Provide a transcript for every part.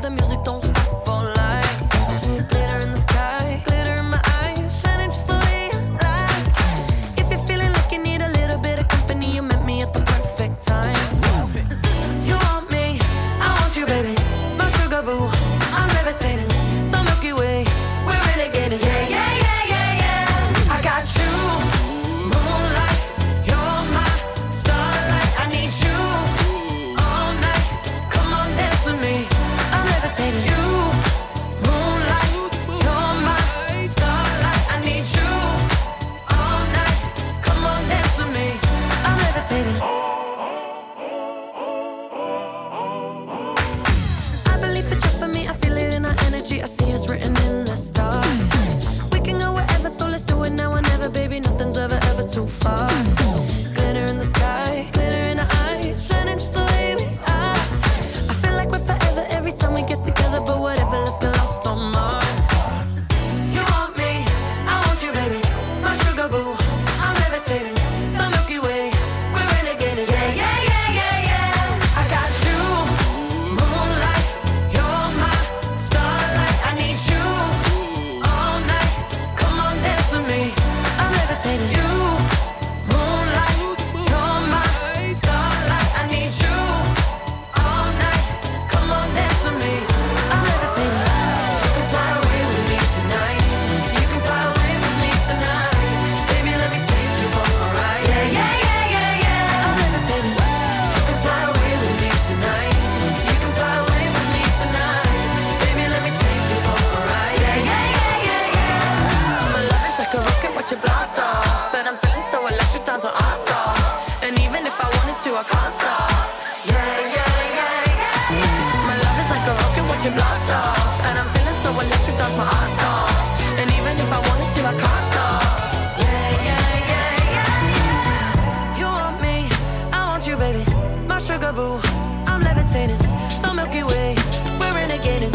the music don't stop for life. Glitter in the sky, glitter in my eyes, shining just the way I like. If you're feeling like you need a little bit of company, you met me at the perfect time. You want me, I want you, baby. My sugar boo, I'm levitating. The Milky Way, we're renegading. Yeah, yeah, yeah, yeah, yeah. I got you, moonlight. You're my starlight. I need you all night. Come on, dance with me. I'm levitating. You, moonlight. You're my starlight. I need you all night. Come on, dance with me. I'm levitating. I believe that you're for me. I feel it in our energy. I see it's written in the stars. We can go wherever, so let's do it now or never, baby. Nothing's ever, ever too far. Glitter in the sky, glitter in our eyes, shining just the way we are. I feel like we're forever every time we get together, but whatever, let's get lost on Mars. You want me, I want you, baby. My sugar boo, I'm levitating. The Milky Way, we're renegading. Yeah, yeah, yeah, yeah, yeah. I got you, moonlight. You're my starlight. I need you all night. Come on, dance with me. I'm levitating. You, moonlight. You're my starlight. I need you all night. Come on, dance with me. I'm levitating. You can fly away with me tonight. So you can fly away with me tonight. Baby, let me take you for a ride. Yeah, yeah, yeah, yeah, yeah. I'm levitating. You can fly away with me tonight. So you can fly away with me tonight. Baby, let me take you for a ride. Yeah, yeah, yeah, yeah, yeah. My love is like a rocket, watch it blast off. And I'm feeling so electric, dance my ass off. And even if I wanted to, I can't stop. Yeah, yeah, yeah, yeah. My love is like a rocket, watch it blast off. And I'm feeling so electric, dance my ass off. And even if I wanted to, I can't stop. Yeah, yeah, yeah, yeah. You want me, I want you, baby. My sugar boo, I'm levitating. The Milky Way, we're renegading.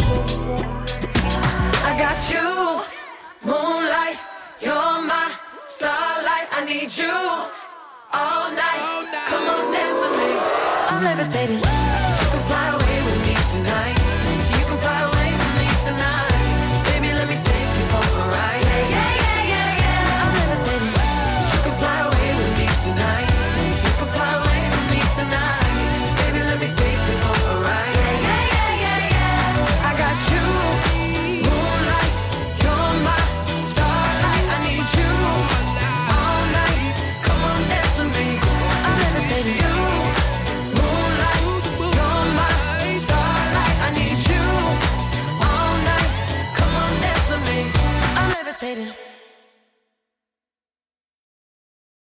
I got you, moonlight. You're my starlight. I need you all night. Come on, dance with me. I'm levitating. You can fly away with me tonight. You can fly away with me tonight. Baby, let me take you for a ride. Yeah, yeah, yeah, yeah, yeah. I'm levitating. You can fly away with me tonight. You can fly away with me tonight. Baby, let me take you for a ride. Yeah, yeah, yeah, yeah, yeah. I got you, moonlight. You're my starlight. I need you all night. Come on, dance with me. I'm levitating. You, moonlight. You're my starlight. I need you all night. Come on, dance with me. I'm levitating.